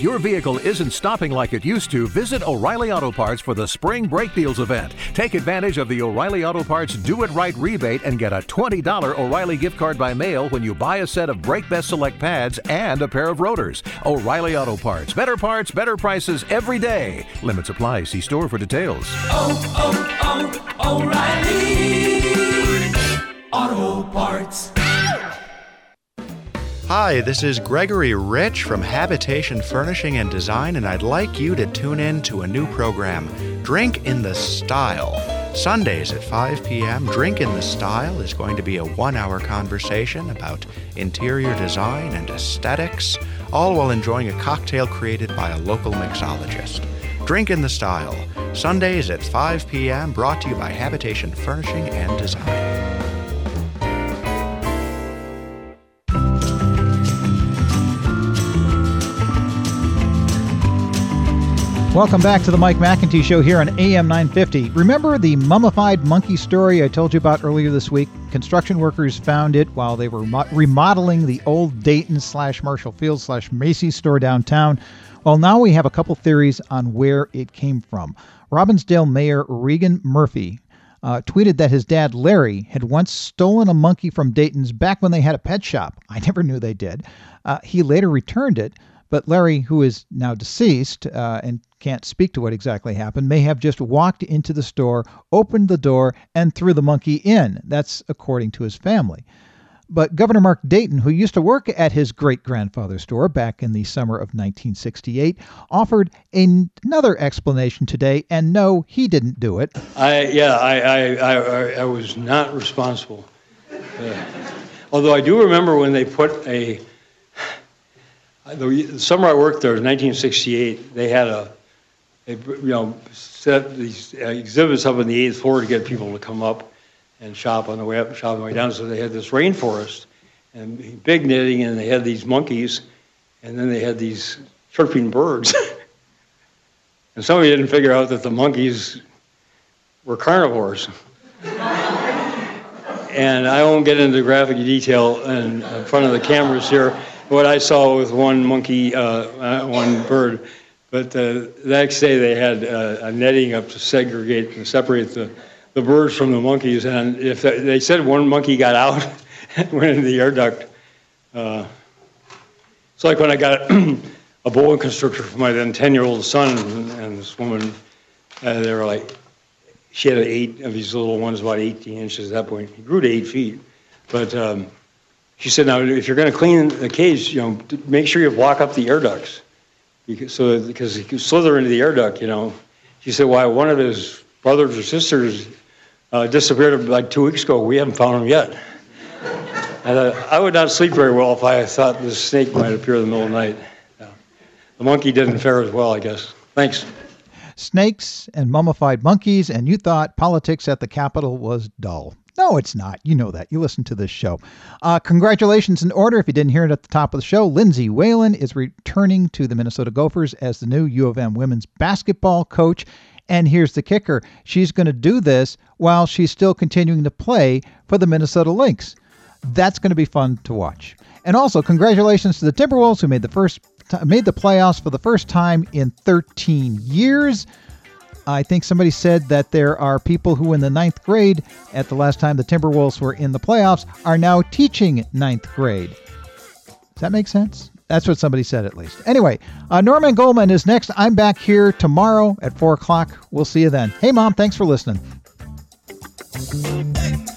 If your vehicle isn't stopping like it used to, visit O'Reilly Auto Parts for the Spring Brake Deals event. Take advantage of the O'Reilly Auto Parts Do It Right rebate and get a twenty dollars O'Reilly gift card by mail when you buy a set of Brake Best Select pads and a pair of rotors. O'Reilly Auto Parts. Better parts, better prices every day. Limits apply. See store for details. Oh, oh, oh, O'Reilly Auto Parts. Hi, this is Gregory Rich from Habitation Furnishing and Design, and I'd like you to tune in to a new program, Drink in the Style. Sundays at five p.m., Drink in the Style is going to be a one-hour conversation about interior design and aesthetics, all while enjoying a cocktail created by a local mixologist. Drink in the Style, Sundays at five p.m., brought to you by Habitation Furnishing and Design. Welcome back to the Mike McEntee Show here on A M nine fifty. Remember the mummified monkey story I told you about earlier this week? Construction workers found it while they were remodeling the old Dayton slash Marshall Field slash Macy's store downtown. Well, now we have a couple theories on where it came from. Robbinsdale Mayor Regan Murphy uh, tweeted that his dad, Larry, had once stolen a monkey from Dayton's back when they had a pet shop. I never knew they did. Uh, he later returned it, but Larry, who is now deceased uh, and can't speak to what exactly happened, may have just walked into the store, opened the door, and threw the monkey in. That's according to his family. But Governor Mark Dayton, who used to work at his great-grandfather's store back in the summer of nineteen sixty-eight, offered an- another explanation today, and no, he didn't do it. I yeah, I I, I, I was not responsible. Uh, although I do remember when they put a, the summer I worked there was nineteen sixty-eight, they had a, a you know, set these exhibits up on the eighth floor to get people to come up and shop on the way up and shop on the way down. So they had this rainforest and big knitting, and they had these monkeys, and then they had these chirping birds. And somebody didn't figure out that the monkeys were carnivores. And I won't get into graphic detail in, in front of the cameras here, what I saw with one monkey, uh, uh, one bird. But uh, the next day they had uh, a netting up to segregate and separate the the birds from the monkeys, and if they, they said one monkey got out and went into the air duct. Uh, it's like when I got a boa constrictor for my then ten-year-old son, and, and this woman, uh, they were like, she had eight of these little ones, about eighteen inches at that point. He grew to eight feet. But um, she said, now, if you're going to clean the cage, you know, make sure you block up the air ducts, because, so, because he could slither into the air duct, you know. She said, why, one of his brothers or sisters Uh, disappeared like two weeks ago. We haven't found him yet. I, thought, I would not sleep very well if I thought this snake might appear in the middle of the night. Yeah. The monkey didn't fare as well, I guess. Thanks. Snakes and mummified monkeys, and you thought politics at the Capitol was dull. No, it's not. You know that. You listen to this show. Uh, congratulations in order. If you didn't hear it at the top of the show, Lindsay Whalen is returning to the Minnesota Gophers as the new U of M women's basketball coach. And here's the kicker. She's going to do this while she's still continuing to play for the Minnesota Lynx. That's going to be fun to watch. And also, congratulations to the Timberwolves, who made the first t- made the playoffs for the first time in thirteen years. I think somebody said that there are people who in the ninth grade, at the last time the Timberwolves were in the playoffs, are now teaching ninth grade. Does that make sense? That's what somebody said, at least. Anyway, uh, Norman Goldman is next. I'm back here tomorrow at four o'clock. We'll see you then. Hey, Mom, thanks for listening.